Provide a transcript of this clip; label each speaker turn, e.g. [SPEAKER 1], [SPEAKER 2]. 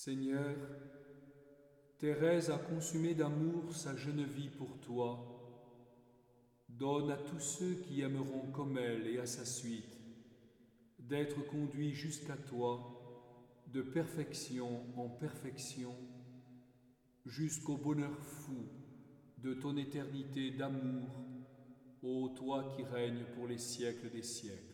[SPEAKER 1] Seigneur, Thérèse a consumé d'amour sa jeune vie pour toi. Donne à tous ceux qui aimeront comme elle et à sa suite d'être conduits jusqu'à toi, de perfection en perfection, jusqu'au bonheur fou de ton éternité d'amour, ô toi qui règnes pour les siècles des siècles.